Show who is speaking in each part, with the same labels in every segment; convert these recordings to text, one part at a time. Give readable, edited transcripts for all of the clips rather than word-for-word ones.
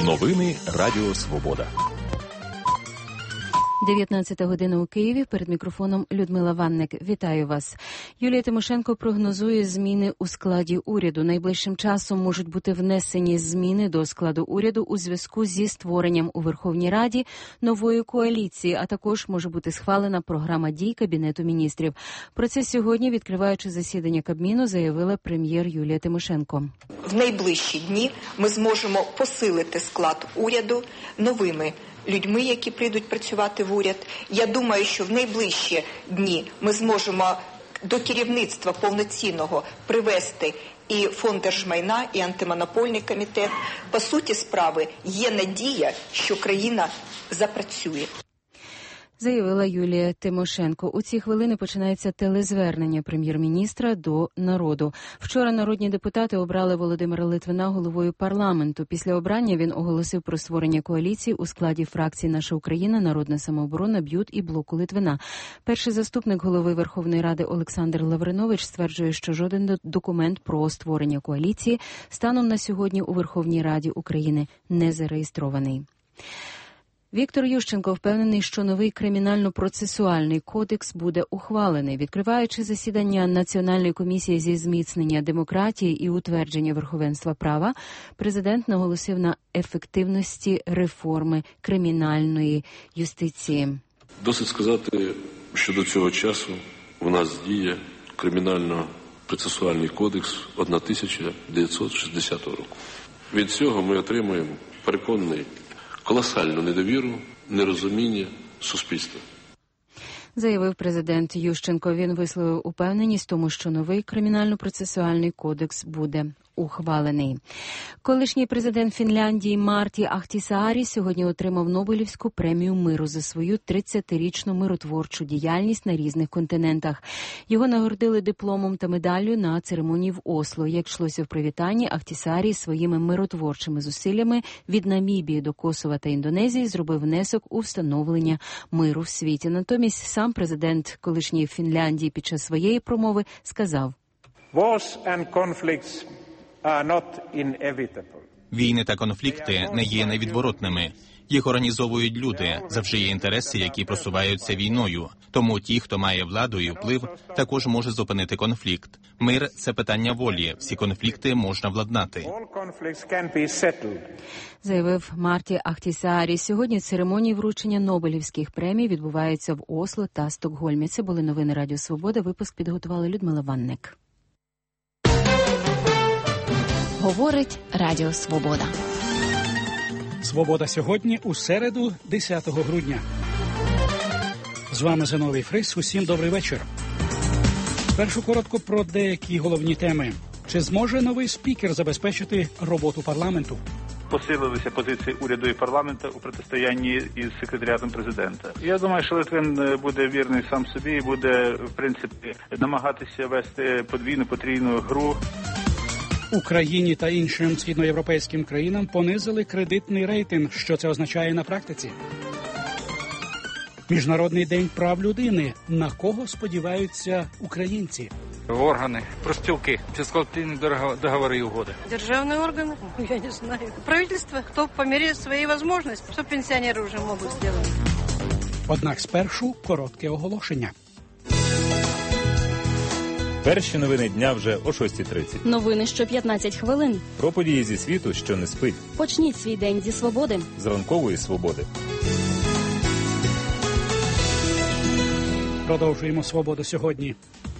Speaker 1: Новини Радіо Свобода.
Speaker 2: 19 година у Києві. Перед мікрофоном Людмила Ванник. Вітаю вас. Юлія Тимошенко прогнозує зміни у складі уряду. Найближчим часом можуть бути внесені зміни до складу уряду у зв'язку зі створенням у Верховній Раді нової коаліції, а також може бути схвалена програма дій Кабінету міністрів. Про це сьогодні, відкриваючи засідання Кабміну, заявила прем'єр Юлія Тимошенко.
Speaker 3: В найближчі дні ми зможемо посилити склад уряду новими людьми, які прийдуть працювати в уряд. Я думаю, що в найближчі дні ми зможемо до керівництва повноцінного привести і Фонд держмайна, і антимонопольний комітет. По суті справи, є надія, що країна запрацює.
Speaker 2: Заявила Юлія Тимошенко. У ці хвилини починається телезвернення прем'єр-міністра до народу. Вчора народні депутати обрали Володимира Литвина головою парламенту. Після обрання він оголосив про створення коаліції у складі фракцій «Наша Україна», «Народна самооборона», «БЮТ» і «Блоку Литвина». Перший заступник голови Верховної Ради Олександр Лавринович стверджує, що жоден документ про створення коаліції станом на сьогодні у Верховній Раді України не зареєстрований. Віктор Ющенко впевнений, що новий кримінально-процесуальний кодекс буде ухвалений. Відкриваючи засідання Національної комісії зі зміцнення демократії і утвердження верховенства права, президент наголосив на ефективності реформи кримінальної юстиції.
Speaker 4: Досить сказати, що до цього часу в нас діє кримінально-процесуальний кодекс 1960 року. Від цього ми отримуємо, переконаний, колосальну недовіру, нерозуміння суспільства.
Speaker 2: Заявив президент Ющенко. Він висловив упевненість в тому, що новий кримінально-процесуальний кодекс буде ухвалений. Колишній президент Фінляндії Марті Ахтісаарі сьогодні отримав Нобелівську премію миру за свою 30-річну миротворчу діяльність на різних континентах. Його нагородили дипломом та медаллю на церемонії в Осло. Як йшлося в привітанні, Ахтісаарі своїми миротворчими зусиллями від Намібії до Косова та Індонезії зробив внесок у встановлення миру в світі. Натомість сам президент колишньої Фінляндії під час своєї промови сказав:
Speaker 5: Війни та конфлікти не є невідворотними. Їх організовують люди, завжди є інтереси, які просуваються війною. Тому ті, хто має владу і вплив, також може зупинити конфлікт. Мир – це питання волі. Всі конфлікти можна владнати.
Speaker 2: Заявив Марті Ахтісаарі. Сьогодні церемонії вручення Нобелівських премій відбуваються в Осло та Стокгольмі. Це були новини Радіо Свобода. Випуск підготувала Людмила Ванник.
Speaker 6: Говорить Радіо Свобода.
Speaker 7: Свобода сьогодні у середу, 10 грудня. З вами Зиновій Фрис. Усім добрий вечір. Першу коротко про деякі головні теми. Чи зможе новий спікер забезпечити роботу парламенту?
Speaker 8: Посилилися позиції уряду і парламенту у протистоянні із секретаріатом президента. Я думаю, що Литвин буде вірний сам собі і буде, в принципі, намагатися вести подвійну, потрійну гру.
Speaker 7: Україні та іншим східноєвропейським країнам понизили кредитний рейтинг. Що це означає на практиці? Міжнародний день прав людини. На кого сподіваються українці?
Speaker 9: Органи, профспілки, це колективні договори і угоди.
Speaker 10: Державні органи? Я не знаю. Правительство, хто по мірі своєї можливості, що пенсіонери вже можуть зробити.
Speaker 7: Однак спершу коротке оголошення.
Speaker 11: Перші новини дня вже о 6:30.
Speaker 6: Новини що 15 хвилин.
Speaker 11: Про події зі світу, що не спить.
Speaker 6: Почніть свій день зі свободи.
Speaker 11: З ранкової свободи.
Speaker 7: Продовжуємо «Свободу сьогодні».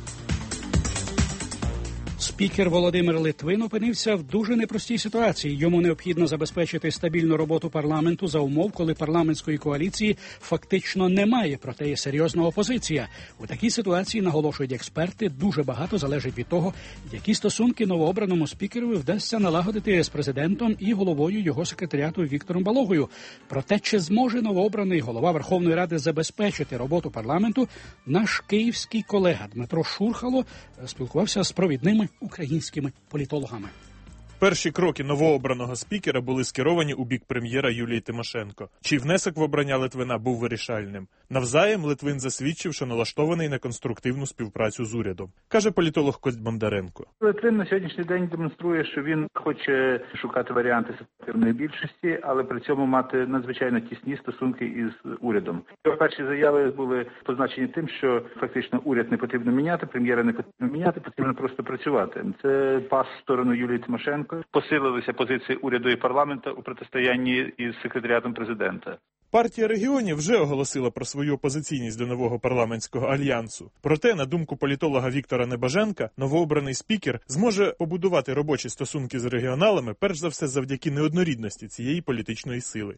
Speaker 7: Спікер Володимир Литвин опинився в дуже непростій ситуації. Йому необхідно забезпечити стабільну роботу парламенту за умов, коли парламентської коаліції фактично немає, проте є серйозна опозиція. У такій ситуації, наголошують експерти, дуже багато залежить від того, які стосунки новообраному спікерові вдасться налагодити з президентом і головою його секретаріату Віктором Балогою. Проте, чи зможе новообраний голова Верховної Ради забезпечити роботу парламенту, наш київський колега Дмитро Шурхало спілкувався з провідними українськими політологами.
Speaker 12: Перші кроки новообраного спікера були скеровані у бік прем'єра Юлії Тимошенко. Чий внесок в обрання Литвина був вирішальним. Навзаєм Литвин засвідчив, що налаштований на конструктивну співпрацю з урядом, каже політолог Кость Бондаренко.
Speaker 8: Литвин на сьогоднішній день демонструє, що він хоче шукати варіанти ситуативної більшості, але при цьому мати надзвичайно тісні стосунки із урядом. Його перші заяви були позначені тим, що фактично уряд не потрібно міняти, прем'єра не потрібно міняти, потрібно просто працювати. Це пас в сторону Юлії Тимошенко. Посилилися позиції уряду і парламенту у протистоянні із секретаріатом президента.
Speaker 12: Партія регіонів вже оголосила про свою опозиційність до нового парламентського альянсу. Проте, на думку політолога Віктора Небоженка, новообраний спікер зможе побудувати робочі стосунки з регіоналами, перш за все завдяки неоднорідності цієї політичної сили.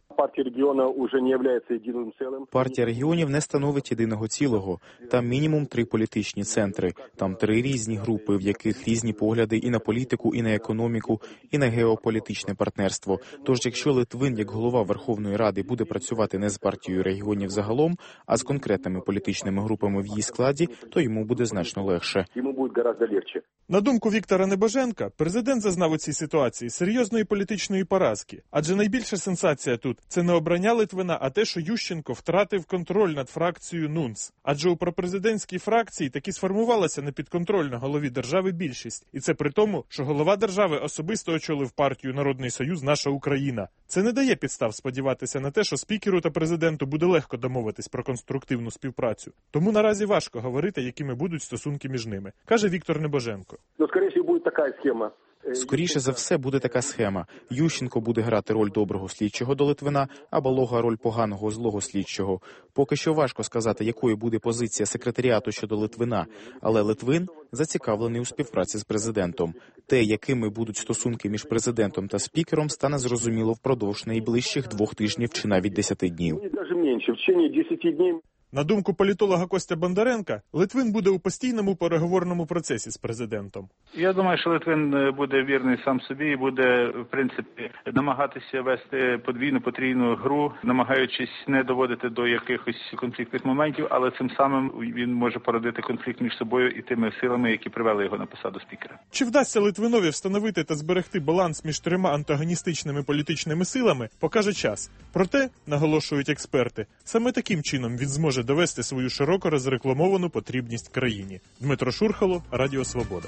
Speaker 13: Партія регіонів не становить єдиного цілого. Там мінімум 3 політичні центри. Там 3 різні групи, в яких різні погляди і на політику, і на економіку, і на геополітичне партнерство. Тож, якщо Литвин, як голова Верховної Ради, буде працювати не з партією регіонів загалом, а з конкретними політичними групами в її складі, то йому буде значно легше.
Speaker 12: На думку Віктора Небоженка, президент зазнав у цій ситуації серйозної політичної поразки. Адже найбільша сенсація тут – це не обрання Литвина, а те, що Ющенко втратив контроль над фракцією НУНС. Адже у пропрезидентській фракції таки сформувалася непідконтрольна голові держави більшість. І це при тому, що голова держави особисто очолив партію «Народний Союз. Наша Україна». Це не дає підстав сподіватися на те, що спікеру та президенту буде легко домовитись про конструктивну співпрацю. Тому наразі важко говорити, якими будуть стосунки між ними, каже Віктор Небоженко.
Speaker 13: Скоріше за все буде така схема. Ющенко буде грати роль доброго слідчого до Литвина, а Балога роль поганого злого слідчого. Поки що важко сказати, якою буде позиція секретаріату щодо Литвина, але Литвин зацікавлений у співпраці з президентом. Те, якими будуть стосунки між президентом та спікером, стане зрозуміло впродовж найближчих 2 тижнів чи навіть 10 днів.
Speaker 12: На думку політолога Костя Бондаренка, Литвин буде у постійному переговорному процесі з президентом.
Speaker 8: Я думаю, що Литвин буде вірний сам собі і буде, в принципі, намагатися вести подвійну, потрійну гру, намагаючись не доводити до якихось конфліктних моментів, але цим самим він може породити конфлікт між собою і тими силами, які привели його на посаду спікера.
Speaker 12: Чи вдасться Литвинові встановити та зберегти баланс між 3 антагоністичними політичними силами, покаже час. Проте, наголошують експерти, саме таким чином він зможе довести свою широко розрекламовану потрібність країні. Дмитро Шурхало, Радіо Свобода.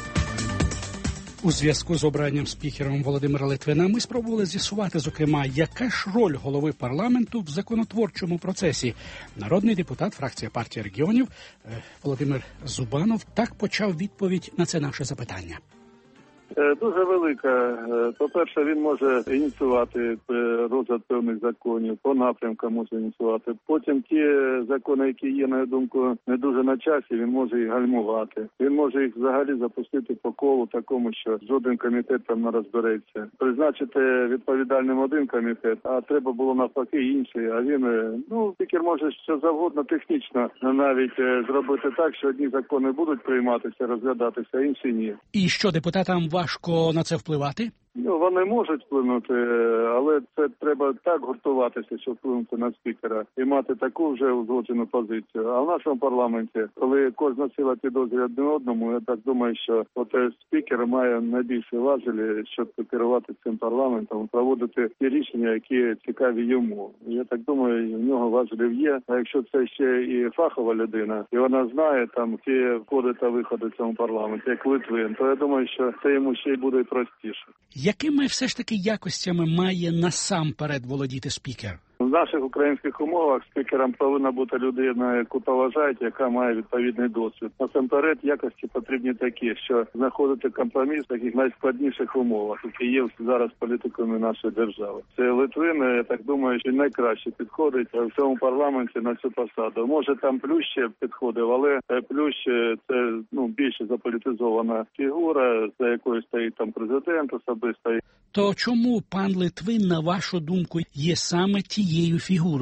Speaker 7: У зв'язку з обранням спікером Володимира Литвина ми спробували з'ясувати, зокрема, яка ж роль голови парламенту в законотворчому процесі. Народний депутат, фракція партії регіонів Володимир Зубанов так почав відповідь на це наше запитання.
Speaker 14: Дуже велика. По-перше, він може ініціювати розгляд певних законів, по напрямкам може ініціювати. Потім ті закони, які є, на думку, не дуже на часі, він може їх гальмувати. Він може їх взагалі запустити по колу такому, що жоден комітет там не розбереться. Призначити відповідальним один комітет, а треба було навпаки інший. А він, спікер може що завгодно технічно навіть зробити так, що одні закони будуть прийматися, розглядатися, а інші ні.
Speaker 7: І що депутатам важко на це впливати?
Speaker 14: Вони можуть вплинути, але це треба так гуртуватися, щоб вплинути на спікера і мати таку вже узгоджену позицію. А в нашому парламенті, коли кожна сила підозрює один одному, я так думаю, що спікер має найбільші важелі, щоб керувати цим парламентом, проводити ті рішення, які цікаві йому. Я так думаю, в нього важелів є. А якщо це ще і фахова людина, і вона знає там ті входи та виходи в цьому парламенті, як Литвин, то я думаю, що це йому ще й буде простіше.
Speaker 7: Якими все ж таки якостями має насамперед володіти спікер?
Speaker 14: В наших українських умовах спікером повинна бути людина, яку поважають, яка має відповідний досвід. Насамперед, якості потрібні такі, що знаходити компроміс в таких найскладніших умовах, які є зараз політиками нашої держави. Це Литвин, я так думаю, що найкраще підходить в цьому парламенті на цю посаду. Може там Плющ підходив, але Плющ це більше заполітизована фігура, за якою стоїть там президент особисто.
Speaker 7: То чому пан Литвин, на вашу думку, є саме тією фігурою?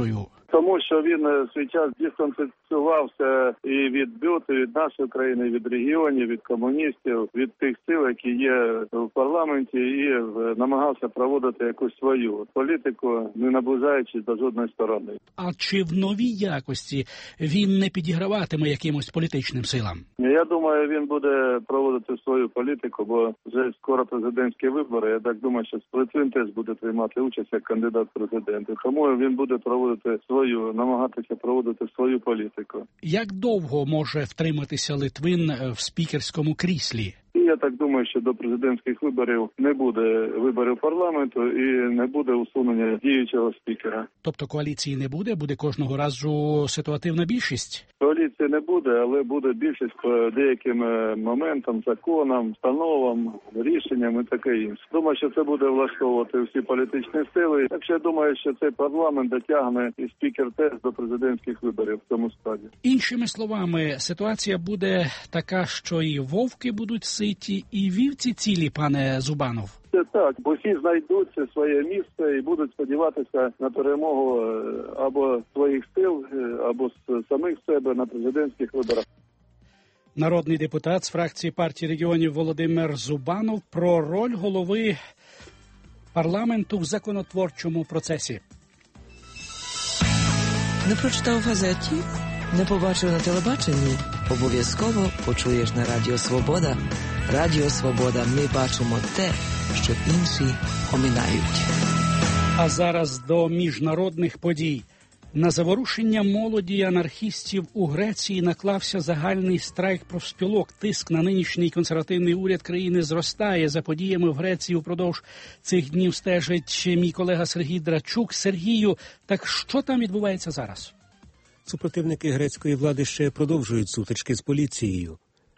Speaker 14: Тому що він свій час дистанціювався і від бюти, від нашої країни, від регіонів, від комуністів, від тих сил, які є в парламенті, і намагався проводити якусь свою політику, не наближаючись до жодної сторони.
Speaker 7: А чи в новій якості він не підіграватиме якимось політичним силам?
Speaker 14: Я думаю, він буде проводити свою політику, бо вже скоро президентські вибори. Я так думаю, що Литвин теж буде приймати участь як кандидат в президенти. Тому він буде проводити намагатися проводити свою політику.
Speaker 7: Як довго може втриматися Литвин в спікерському кріслі?
Speaker 14: І я так думаю, що до президентських виборів не буде виборів парламенту і не буде усунення діючого спікера.
Speaker 7: Тобто коаліції не буде? Буде кожного разу ситуативна більшість?
Speaker 14: Коаліції не буде, але буде більшість по деяким моментам, законам, постановам, рішенням і таке інше. Думаю, що це буде влаштовувати всі політичні сили. Так що я думаю, що цей парламент дотягне і спікер теж до президентських виборів в цьому складі.
Speaker 7: Іншими словами, ситуація буде така, що і вовки будуть ситі, і вівці цілі, пане Зубанов.
Speaker 14: Це так, бо всі знайдуть своє місце і будуть сподіватися на перемогу або своїх сил, або з самих себе на президентських виборах.
Speaker 7: Народний депутат з фракції партії регіонів Володимир Зубанов про роль голови парламенту в законотворчому процесі.
Speaker 15: Не прочитав в газеті? Не побачив на телебаченні? Обов'язково почуєш на Радіо Свобода. Радіо Свобода. Ми бачимо те, що інші оминають.
Speaker 7: А зараз до міжнародних подій. На заворушення молоді анархістів у Греції наклався загальний страйк профспілок. Тиск на нинішній консервативний уряд країни зростає. За подіями в Греції впродовж цих днів стежить мій колега Сергій Драчук. Сергію, так що там відбувається зараз?
Speaker 16: Супротивники грецької влади ще продовжують сутички з поліцією.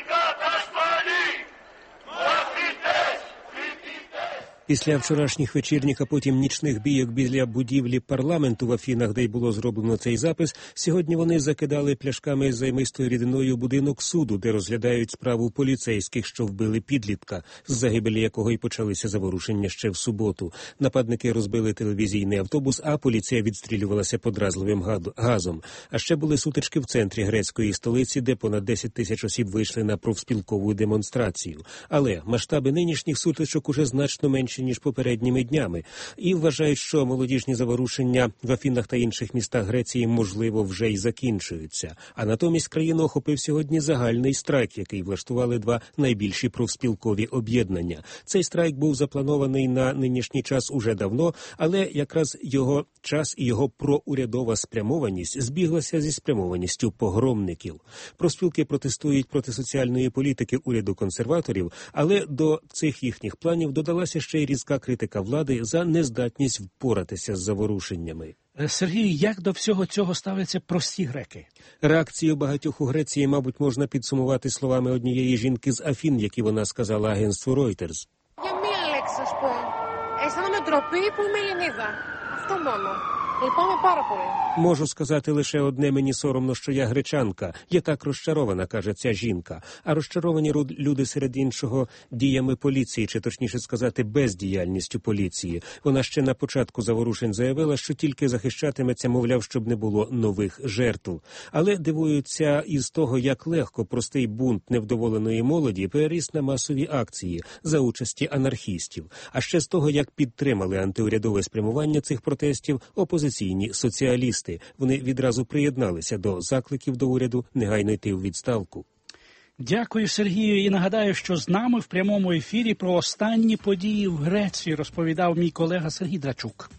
Speaker 16: Після вчорашніх вечірніх, а потім нічних бійок біля будівлі парламенту в Афінах, де й було зроблено цей запис, сьогодні вони закидали пляшками з займистою рідиною будинок суду, де розглядають справу поліцейських, що вбили підлітка, з загибелі якого й почалися заворушення ще в суботу. Нападники розбили телевізійний автобус, а поліція відстрілювалася подразливим газом. А ще були сутички в центрі грецької столиці, де понад 10 тисяч осіб вийшли на профспілкову демонстрацію. Але масштаби нинішніх сутичок уже значно менші, ніж попередніми днями, і вважають, що молодіжні заворушення в Афінах та інших містах Греції, можливо, вже й закінчуються. А натомість країну охопив сьогодні загальний страйк, який влаштували два найбільші профспілкові об'єднання. Цей страйк був запланований на нинішній час уже давно, але якраз його час і його проурядова спрямованість збіглася зі спрямованістю погромників. Профспілки протестують проти соціальної політики уряду консерваторів, але до цих їхніх планів додалася ще й різка критика влади за нездатність впоратися з заворушеннями.
Speaker 7: Сергій, як до всього цього ставляться прості греки?
Speaker 16: Реакцію багатьох у Греції, мабуть, можна підсумувати словами однієї жінки з Афін, які вона сказала агентству Reuters.
Speaker 17: Για μία λέξη σας πω. Αισθάνομαι ντροπή που είμαι Ελληνίδα. Αυτό μόνο. Λυπάμαι πάρα πολύ.
Speaker 16: Можу сказати лише одне: мені соромно, що я гречанка. Я так розчарована, каже ця жінка. А розчаровані люди, серед іншого, діями поліції, чи точніше сказати, бездіяльністю поліції. Вона ще на початку заворушень заявила, що тільки захищатиметься, мовляв, щоб не було нових жертв. Але дивуються із того, як легко простий бунт невдоволеної молоді переріс на масові акції за участі анархістів. А ще з того, як підтримали антиурядове спрямування цих протестів опозиційні соціалісти. Вони відразу приєдналися до закликів до уряду негайно йти у відставку.
Speaker 7: Дякую, Сергію. І нагадаю, що з нами в прямому ефірі про останні події в Греції розповідав мій колега Сергій Драчук.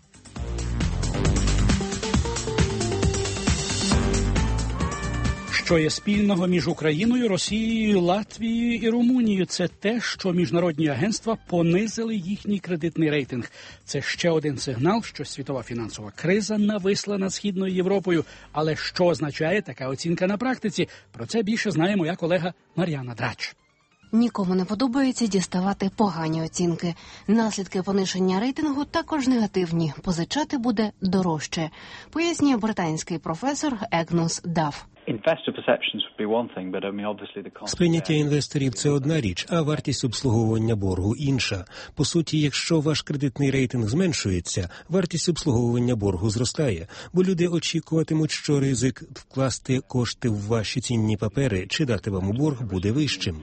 Speaker 7: Що є спільного між Україною, Росією, Латвією і Румунією? Це те, що міжнародні агентства понизили їхній кредитний рейтинг. Це ще один сигнал, що світова фінансова криза нависла над Східною Європою. Але що означає така оцінка на практиці? Про це більше знає моя колега Мар'яна Драч.
Speaker 18: Нікому не подобається діставати погані оцінки. Наслідки пониження рейтингу також негативні. Позичати буде дорожче, пояснює британський професор Егнус Дафф.
Speaker 16: Сприйняття інвесторів – це одна річ, а вартість обслуговування боргу – інша. По суті, якщо ваш кредитний рейтинг зменшується, вартість обслуговування боргу зростає, бо люди очікуватимуть, що ризик вкласти кошти в ваші цінні папери чи дати вам у борг буде вищим.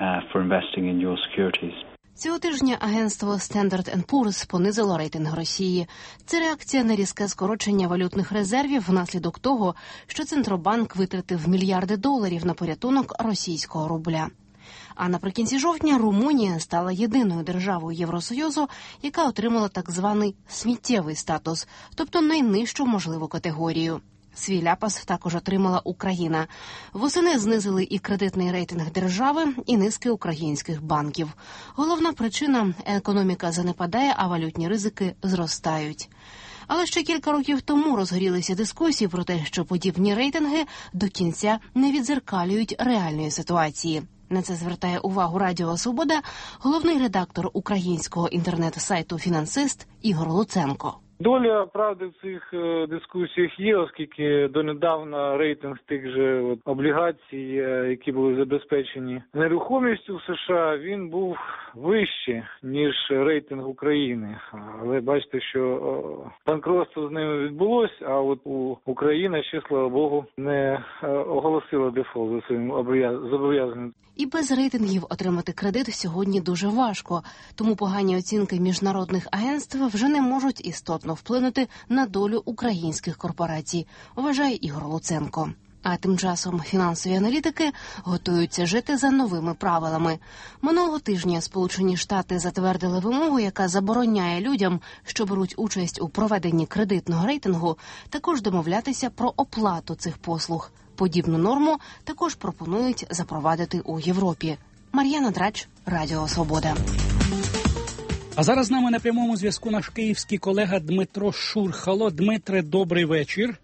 Speaker 18: Цього тижня агентство Standard & Poor's понизило рейтинг Росії. Це реакція на різке скорочення валютних резервів внаслідок того, що Центробанк витратив мільярди доларів на порятунок російського рубля. А наприкінці жовтня Румунія стала єдиною державою Євросоюзу, яка отримала так званий сміттєвий статус, тобто найнижчу можливу категорію. Свій ляпас також отримала Україна. Восени знизили і кредитний рейтинг держави, і низки українських банків. Головна причина – економіка занепадає, а валютні ризики зростають. Але ще кілька років тому розгорілися дискусії про те, що подібні рейтинги до кінця не віддзеркалюють реальної ситуації. На це звертає увагу Радіо Свобода головний редактор українського інтернет-сайту «Фінансист» Ігор Луценко.
Speaker 19: Доля правди в цих дискусіях є, оскільки донедавна рейтинг тих же облігацій, які були забезпечені нерухомістю в США, він був вищий, ніж рейтинг України. Але бачите, що банкротство з ними відбулося, а от Україна ще, слава Богу, не оголосила дефолт за своїм зобов'язанням.
Speaker 18: І без рейтингів отримати кредит сьогодні дуже важко, тому погані оцінки міжнародних агентств вже не можуть істотно вплинути на долю українських корпорацій, вважає Ігор Луценко. А тим часом фінансові аналітики готуються жити за новими правилами. Минулого тижня Сполучені Штати затвердили вимогу, яка забороняє людям, що беруть участь у проведенні кредитного рейтингу, також домовлятися про оплату цих послуг. Подібну норму також пропонують запровадити у Європі. Мар'яна Драч, Радіо Свобода.
Speaker 7: А зараз з нами на прямому зв'язку наш київський колега Дмитро Шурхало. Дмитре, добрий вечір.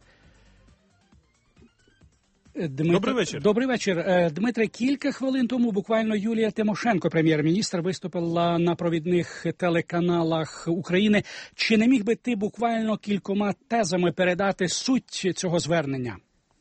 Speaker 12: Добрий вечір.
Speaker 7: Добрий вечір. Дмитре, кілька хвилин тому буквально Юлія Тимошенко, прем'єр-міністр, виступила на провідних телеканалах України. Чи не міг би ти буквально кількома тезами передати суть цього звернення?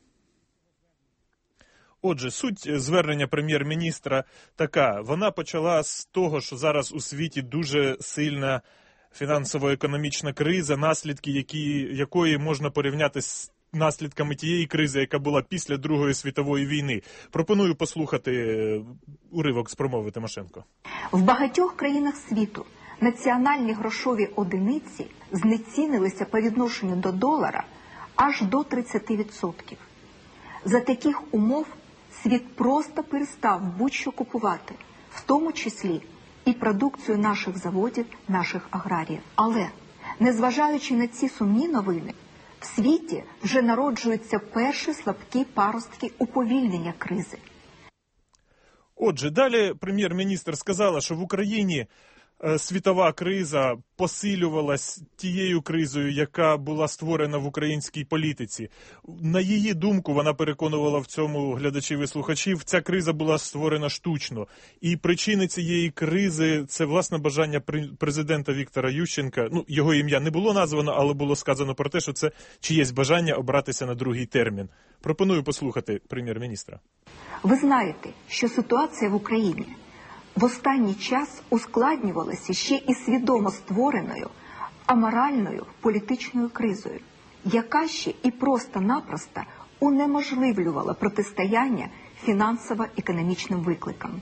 Speaker 12: Отже, суть звернення прем'єр-міністра така. Вона почала з того, що зараз у світі дуже сильна фінансово-економічна криза, наслідки якої можна порівняти з наслідками тієї кризи, яка була після Другої світової війни. Пропоную послухати уривок з промови Тимошенко.
Speaker 3: В багатьох країнах світу національні грошові одиниці знецінилися по відношенню до долара аж до 30%. За таких умов світ просто перестав будь-що купувати, в тому числі і продукцію наших заводів, наших аграріїв. Але, незважаючи на ці сумні новини, в світі вже народжуються перші слабкі паростки уповільнення кризи.
Speaker 12: Отже, далі прем'єр-міністр сказала, що в Україні світова криза посилювалась тією кризою, яка була створена в українській політиці. На її думку, вона переконувала в цьому глядачів і слухачів, ця криза була створена штучно. І причини цієї кризи – це, власне, бажання президента Віктора Ющенка. Його ім'я не було названо, але було сказано про те, що це чиєсь бажання обратися на другий термін. Пропоную послухати прем'єр-міністра.
Speaker 3: Ви знаєте, що ситуація в Україні в останній час ускладнювалася ще і свідомо створеною аморальною політичною кризою, яка ще і просто-напросто унеможливлювала протистояння фінансово-економічним викликам.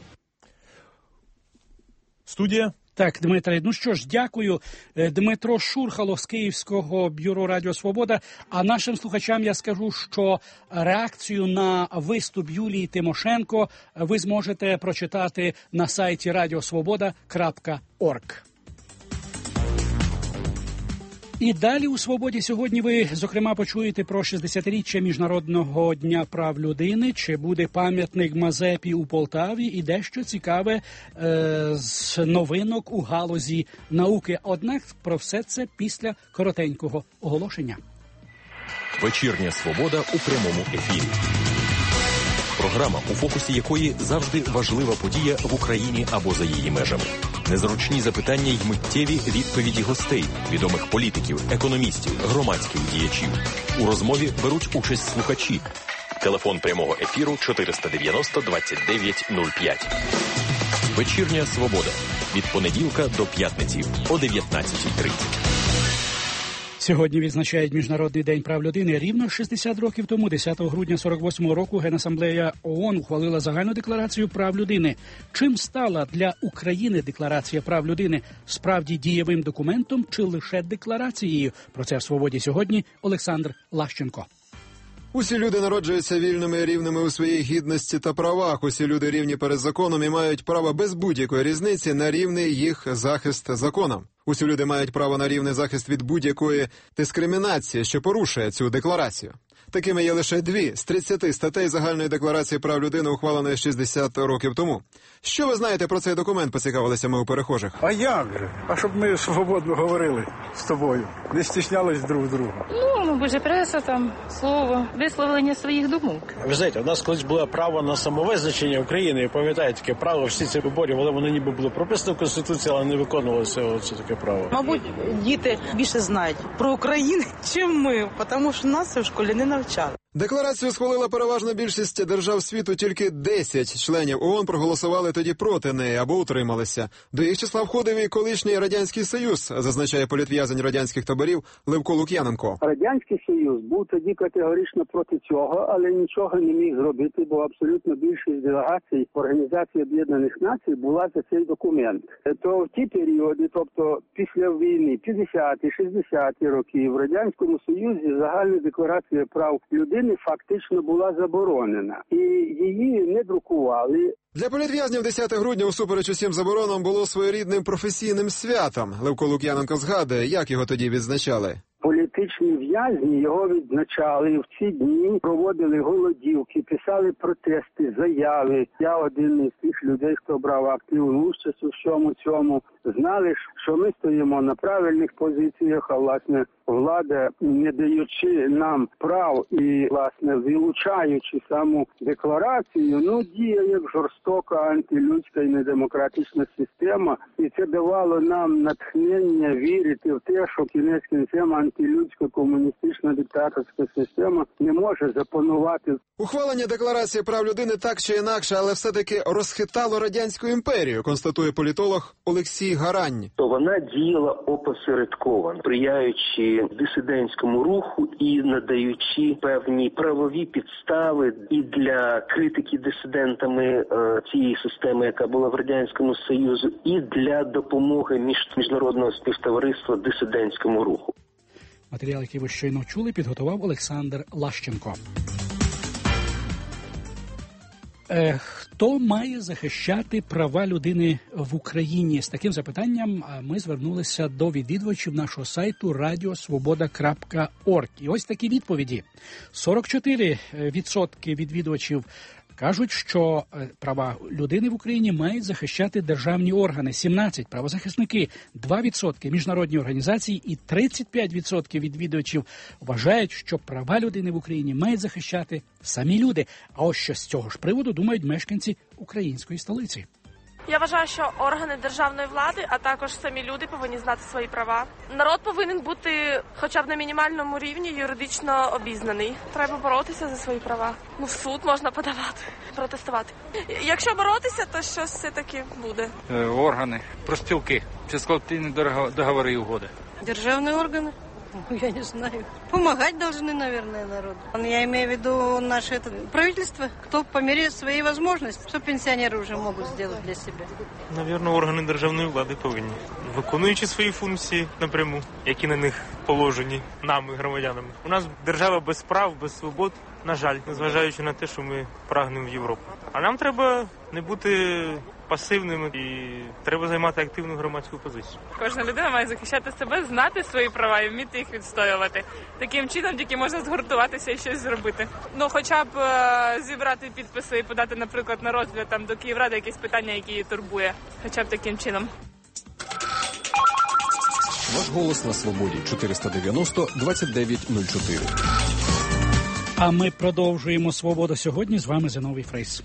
Speaker 12: Студія.
Speaker 7: Так, Дмитре, що ж, дякую. Дмитро Шурхало з Київського бюро Радіо Свобода. А нашим слухачам я скажу, що реакцію на виступ Юлії Тимошенко ви зможете прочитати на сайті radiosvoboda.org. І далі у «Свободі» сьогодні ви, зокрема, почуєте про 60-річчя Міжнародного дня прав людини, чи буде пам'ятник Мазепі у Полтаві і дещо цікаве з новинок у галузі науки. Однак про все це після коротенького оголошення.
Speaker 1: Вечірня «Свобода» у прямому ефірі. Програма, у фокусі якої завжди важлива подія в Україні або за її межами. Незручні запитання й миттєві відповіді гостей, відомих політиків, економістів, громадських діячів. У розмові беруть участь слухачі. Телефон прямого ефіру 490 29 05. Вечірня свобода. Від понеділка до п'ятниці о 19:30.
Speaker 7: Сьогодні відзначають Міжнародний день прав людини. Рівно 60 років тому, 10 грудня 48-го року, Генасамблея ООН ухвалила загальну декларацію прав людини. Чим стала для України декларація прав людини? Справді дієвим документом чи лише декларацією? Про це в «Свободі» сьогодні Олександр Лащенко.
Speaker 20: Усі люди народжуються вільними і рівними у своїй гідності та правах. Усі люди рівні перед законом і мають право без будь-якої різниці на рівний їх захист законом. Усі люди мають право на рівний захист від будь-якої дискримінації, що порушує цю декларацію. Такими є лише 2 з 30 статей Загальної декларації прав людини, ухваленої 60 років тому. Що ви знаєте про цей документ, поцікавилися ми у перехожих?
Speaker 21: А як же? А щоб ми свободно говорили з тобою, не стіснялись друг друга.
Speaker 22: Мабуть, преса, там, слово, висловлення своїх думок.
Speaker 23: Ви знаєте, у нас колись було право на самовизначення України, і пам'ятаєте, таке право, всі це виборювали, воно ніби було прописано в Конституції, але не виконувалося це таке право.
Speaker 24: Мабуть, діти більше знають про Україну, чим ми, тому що нас це в школі не навчали.
Speaker 20: Декларацію схвалила переважна більшість держав світу, тільки 10 членів ООН проголосували тоді проти неї або утрималися. До їх числа входив і колишній Радянський Союз, зазначає політв'язень радянських таборів Левко Лук'яненко.
Speaker 25: Радянський Союз був тоді категорично проти цього, але нічого не міг зробити, бо абсолютно більшість делегацій Організації Об'єднаних Націй була за цей документ. То в ті періоди, тобто після війни, 50-ті, 60-ті роки, в Радянському Союзі загальна декларація прав людини фактично була заборонена. І її не друкували.
Speaker 20: Для політв'язнів 10 грудня, усупереч усім заборонам, було своєрідним професійним святом. Левко Лук'яненко згадує, як його тоді відзначали.
Speaker 25: Політичні в'язні його відзначали, в ці дні проводили голодівки, писали протести, заяви. Я один із тих людей, хто брав активну участь у всьому цьому. Знали, що ми стоїмо на правильних позиціях, а власне влада, не даючи нам прав і власне вилучаючи саму декларацію, діє як жорстока антилюдська і недемократична система. І це давало нам натхнення вірити в те, що кінець кінцем антилюдська комуністична диктаторська система не може запанувати.
Speaker 20: Ухвалення декларації прав людини так чи інакше, але все-таки розхитало Радянську імперію, констатує політолог Олексій Гарань.
Speaker 26: Вона діяла опосередковано, сприяючи дисидентському руху і надаючи певні правові підстави і для критики дисидентами цієї системи, яка була в Радянському Союзі, і для допомоги міжнародного співтовариства дисидентському руху.
Speaker 7: Матеріал, який ви щойно чули, підготував Олександр Лащенко. Хто має захищати права людини в Україні? З таким запитанням ми звернулися до відвідувачів нашого сайту radiosvoboda.org. І ось такі відповіді. 44% відвідувачів кажуть, що права людини в Україні мають захищати державні органи, 17% – правозахисники, 2% – міжнародні організації і 35% відвідувачів вважають, що права людини в Україні мають захищати самі люди. А ось що з цього ж приводу думають мешканці української столиці.
Speaker 27: Я вважаю, що органи державної влади, а також самі люди повинні знати свої права. Народ повинен бути хоча б на мінімальному рівні юридично обізнаний. Треба боротися за свої права. В суд можна подавати, протестувати. Якщо боротися, то щось все-таки буде.
Speaker 9: Органи, профспілки, через колективні договори і угоди.
Speaker 10: Державні органи? Я не знаю. Помогать должны, наверное, народу. Я имею в виду наше правительство, кто по мере своей возможности, что пенсионеры уже могут сделать для себя.
Speaker 28: Наверное, органи державної влади повинні, виконуючи свої функції напряму, які на них положені нами, громадянами. У нас держава без прав, без свобод, на жаль, незважаючи на те, що ми прагнемо в Європу. А нам треба не бути пасивними і треба займати активну громадську позицію.
Speaker 27: Кожна людина має захищати себе, знати свої права і вміти їх відстоювати. Таким чином тільки можна згуртуватися і щось зробити. Хоча б зібрати підписи і подати, наприклад, на розгляд до Київради якісь питання, які її турбує. Хоча б таким чином.
Speaker 1: Ваш голос на свободі. 490 2904.
Speaker 7: А ми продовжуємо «Свободу сьогодні». З вами Зиновій Фрейс.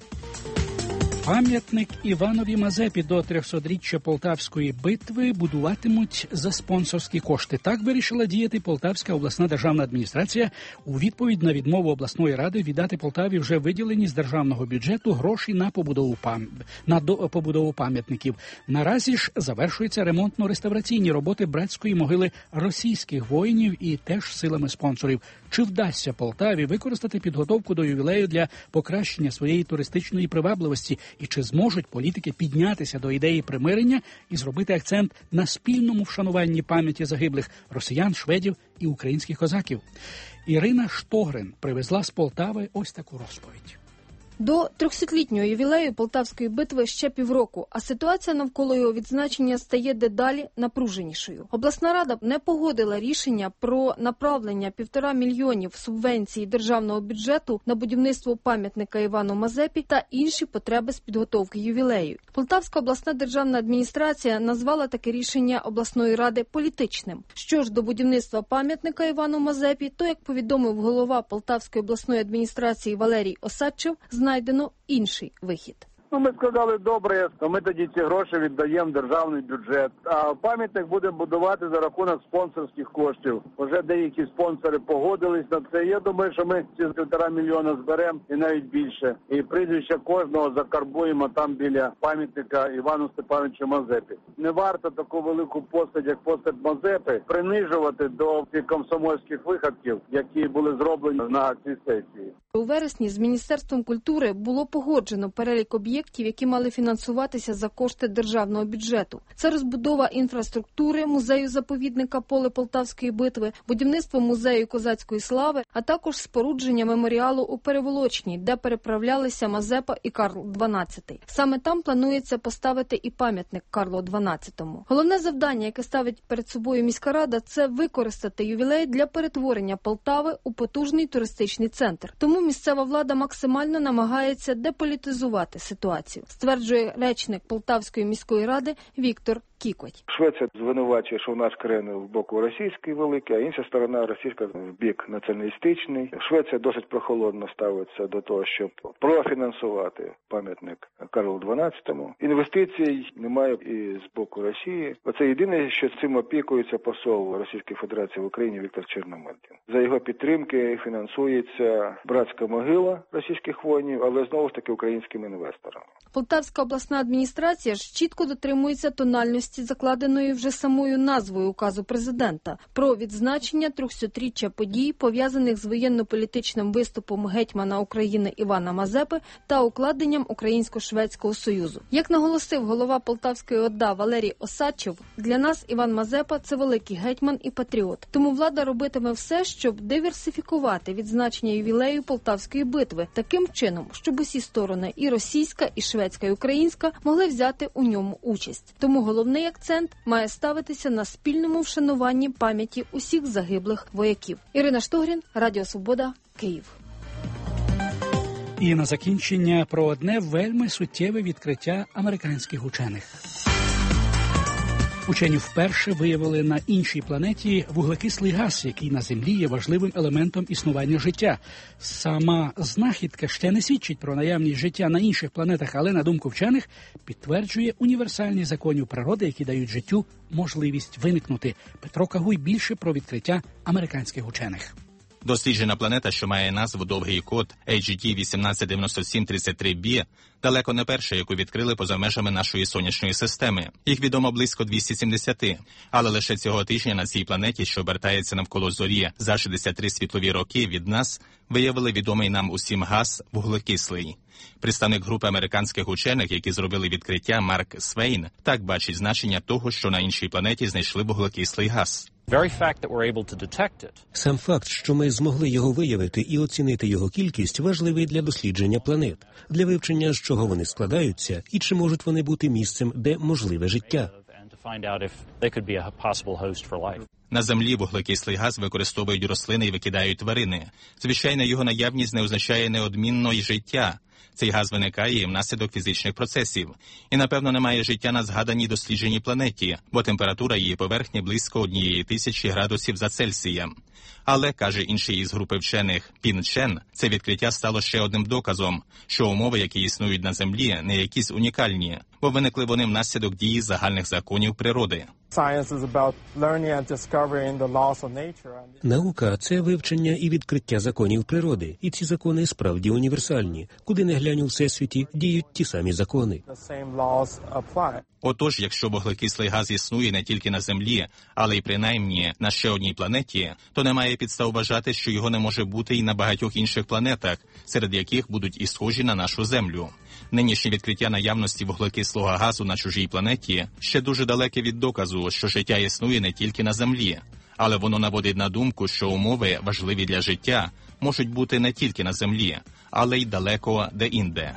Speaker 7: Пам'ятник Іванові Мазепі до 300-річчя Полтавської битви будуватимуть за спонсорські кошти. Так вирішила діяти Полтавська обласна державна адміністрація у відповідь на відмову обласної ради віддати Полтаві вже виділені з державного бюджету гроші на побудову пам'ятників. Наразі ж завершуються ремонтно-реставраційні роботи братської могили російських воїнів і теж силами спонсорів. Чи вдасться Полтаві використати підготовку до ювілею для покращення своєї туристичної привабливості? І чи зможуть політики піднятися до ідеї примирення і зробити акцент на спільному вшануванні пам'яті загиблих росіян, шведів і українських козаків? Ірина Штогрин привезла з Полтави ось таку розповідь.
Speaker 2: До 300-літнього ювілею Полтавської битви ще півроку, а ситуація навколо його відзначення стає дедалі напруженішою. Обласна рада не погодила рішення про направлення 1,5 мільйонів субвенції державного бюджету на будівництво пам'ятника Івану Мазепі та інші потреби з підготовки ювілею. Полтавська обласна державна адміністрація назвала таке рішення обласної ради політичним. Що ж до будівництва пам'ятника Івану Мазепі, то, як повідомив голова Полтавської обласної адміністрації Валерій Осадчев, знайдено інший вихід.
Speaker 4: Ми сказали, добре, то ми тоді ці гроші віддаємо в державний бюджет, а пам'ятник будемо будувати за рахунок спонсорських коштів. Вже деякі спонсори погодились на це. Я думаю, що ми ці 1,5 мільйона зберемо і навіть більше. І прізвище кожного закарбуємо там біля пам'ятника Івану Степановичу Мазепі. Не варто таку велику постать, як постать Мазепи, принижувати до цих комсомольських виходків, які були зроблені на цій сесії.
Speaker 2: У вересні з Міністерством культури було погоджено перелік об'єктів, які мали фінансуватися за кошти державного бюджету. Це розбудова інфраструктури музею-заповідника «Поле Полтавської битви», будівництво музею козацької слави, а також спорудження меморіалу у Переволочній, де переправлялися Мазепа і Карл XII. Саме там планується поставити і пам'ятник Карлу XII. Головне завдання, яке ставить перед собою міська рада, це використати ювілей для перетворення Полтави у потужний туристичний центр. Тому місцева влада максимально намагається деполітизувати ситуацію, стверджує речник Полтавської міської ради Віктор Кікоть.
Speaker 5: Швеція звинувачує, що наш крен в боку російський великий, а інша сторона російська в бік націоналістичний. Швеція досить прохолодно ставиться до того, щоб профінансувати пам'ятник Карлу XII. Інвестицій немає і з боку Росії. Оце єдине, що цим опікується посол Російської Федерації в Україні Віктор Черномырдин. За його підтримки фінансується братська могила російських воїнів, але знову ж таки українськими інвесторами.
Speaker 2: Полтавська обласна адміністрація ж чітко дотримується тональності, закладеної вже самою назвою указу президента про відзначення 300-річчя подій, пов'язаних з воєнно-політичним виступом гетьмана України Івана Мазепи та укладенням Українсько-Шведського союзу. Як наголосив голова Полтавської ОДА Валерій Осадчев, для нас Іван Мазепа – це великий гетьман і патріот. Тому влада робитиме все, щоб диверсифікувати відзначення ювілею Полтавської битви таким чином, щоб усі сторони – і російська, і шведська, і українська – могли взяти у ньому участь. Тому головний акцент має ставитися на спільному вшануванні пам'яті усіх загиблих вояків. Ірина Штогрин, Радіо Свобода, Київ.
Speaker 7: І на закінчення про одне вельми суттєве відкриття американських учених. Учені вперше виявили на іншій планеті вуглекислий газ, який на Землі є важливим елементом існування життя. Сама знахідка ще не свідчить про наявність життя на інших планетах, але, на думку вчених, підтверджує універсальні закони природи, які дають життю можливість виникнути. Петро Кагуй більше про відкриття американських учених.
Speaker 6: Досліджена планета, що має назву довгий код AGT 189733b, далеко не перша, яку відкрили поза межами нашої сонячної системи. Їх відомо близько 270. Але лише цього тижня на цій планеті, що обертається навколо зорі за 63 світлові роки від нас, виявили відомий нам усім газ вуглекислий. Представник групи американських учених, які зробили відкриття, Марк Свейн, так бачить значення того, що на іншій планеті знайшли вуглекислий газ.
Speaker 16: Сам факт, що ми змогли його виявити і оцінити його кількість, важливий для дослідження планет, для вивчення, з чого вони складаються і чи можуть вони бути місцем, де можливе життя.
Speaker 6: На землі вуглекислий газ використовують рослини і викидають тварини. Звичайно, його наявність не означає неодмінно й життя. Цей газ виникає внаслідок фізичних процесів. І, напевно, немає життя на згаданій дослідженій планеті, бо температура її поверхні близько 1000 градусів за Цельсієм. Але, каже інший із групи вчених Пін Чен, це відкриття стало ще одним доказом, що умови, які існують на Землі, не якісь унікальні, бо виникли вони внаслідок дії загальних законів природи.
Speaker 16: Наука – це вивчення і відкриття законів природи. І ці закони справді універсальні. Куди не глянь у всесвіті, діють ті самі закони.
Speaker 6: Отож, якщо вуглекислий газ існує не тільки на Землі, але й принаймні на ще одній планеті, то немає підстав вважати, що його не може бути і на багатьох інших планетах, серед яких будуть і схожі на нашу Землю. Нинішнє відкриття наявності вуглекислого газу на чужій планеті ще дуже далеке від доказу, що життя існує не тільки на Землі. Але воно наводить на думку, що умови, важливі для життя, можуть бути не тільки на Землі, але й далеко де-інде.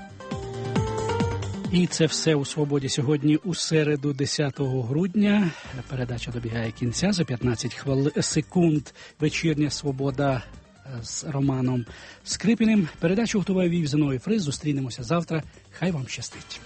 Speaker 7: І це все у «Свободі» сьогодні у середу, 10 грудня. Передача добігає кінця за 15 секунд. Вечірня «Свобода» з Романом Скрипіним. Передачу готував Вів Зіною Фриз. Зустрінемося завтра. Хай вам щастить.